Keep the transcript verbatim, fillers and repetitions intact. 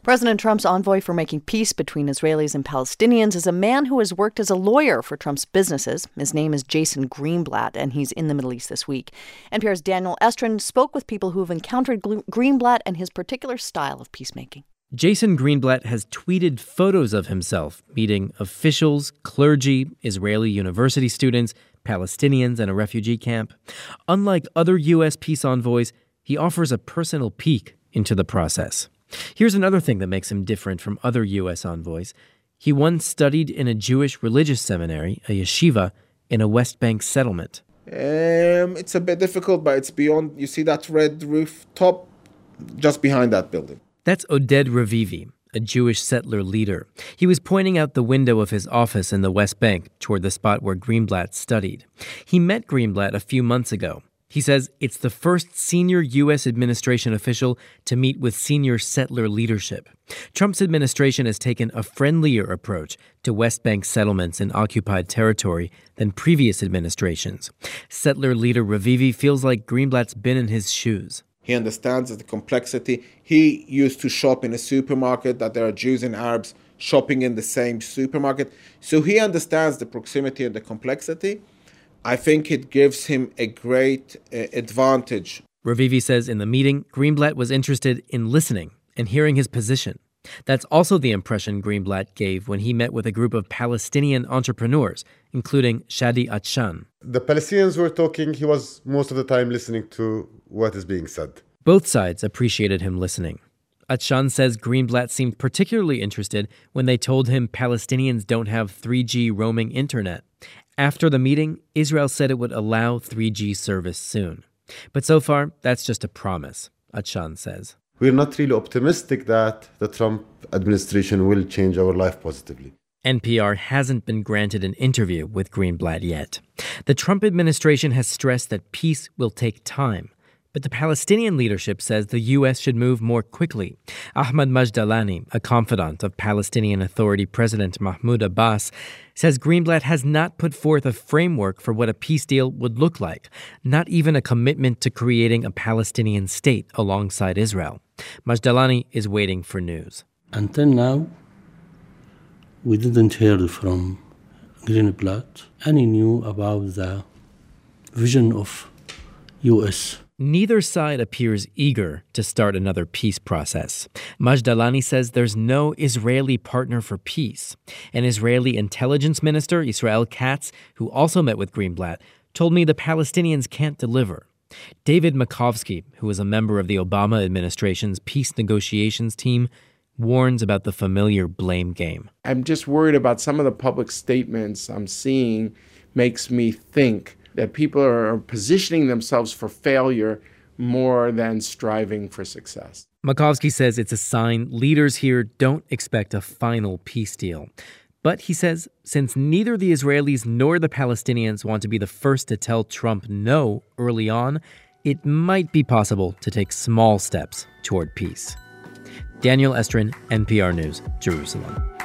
President Trump's envoy for making peace between Israelis and Palestinians is a man who has worked as a lawyer for Trump's businesses. His name is Jason Greenblatt, and he's in the Middle East this week. N P R's Daniel Estrin spoke with people who have encountered Greenblatt and his particular style of peacemaking. Jason Greenblatt has tweeted photos of himself meeting officials, clergy, Israeli university students, Palestinians, and a refugee camp. Unlike other U S peace envoys, he offers a personal peek into the process. Here's another thing that makes him different from other U S envoys. He once studied in a Jewish religious seminary, a yeshiva, in a West Bank settlement. Um, it's a bit difficult, but it's beyond. You see that red rooftop just behind that building. That's Oded Ravivi, a Jewish settler leader. He was pointing out the window of his office in the West Bank toward the spot where Greenblatt studied. He met Greenblatt a few months ago. He says it's the first senior U S administration official to meet with senior settler leadership. Trump's administration has taken a friendlier approach to West Bank settlements in occupied territory than previous administrations. Settler leader Ravivi feels like Greenblatt's been in his shoes. He understands the complexity. He used to shop in a supermarket, that there are Jews and Arabs shopping in the same supermarket. So he understands the proximity and the complexity. I think it gives him a great uh, advantage. Ravivi says in the meeting, Greenblatt was interested in listening and hearing his position. That's also the impression Greenblatt gave when he met with a group of Palestinian entrepreneurs, including Shadi Atshan. The Palestinians were talking. He was most of the time listening to what is being said. Both sides appreciated him listening. Atshan says Greenblatt seemed particularly interested when they told him Palestinians don't have three G roaming internet. After the meeting, Israel said it would allow three G service soon. But so far, that's just a promise, Atshan says. We're not really optimistic that the Trump administration will change our life positively. N P R hasn't been granted an interview with Greenblatt yet. The Trump administration has stressed that peace will take time. But the Palestinian leadership says the U S should move more quickly. Ahmad Majdalani, a confidant of Palestinian Authority President Mahmoud Abbas, says Greenblatt has not put forth a framework for what a peace deal would look like, not even a commitment to creating a Palestinian state alongside Israel. Majdalani is waiting for news. Until now, we didn't hear from Greenblatt any news about the vision of U S. Neither side appears eager to start another peace process. Majdalani says there's no Israeli partner for peace. An Israeli intelligence minister, Israel Katz, who also met with Greenblatt, told me the Palestinians can't deliver. David Makovsky, who is a member of the Obama administration's peace negotiations team, warns about the familiar blame game. I'm just worried about some of the public statements I'm seeing makes me think that people are positioning themselves for failure more than striving for success. Makovsky says it's a sign leaders here don't expect a final peace deal. But he says since neither the Israelis nor the Palestinians want to be the first to tell Trump no early on, it might be possible to take small steps toward peace. Daniel Estrin, N P R News, Jerusalem.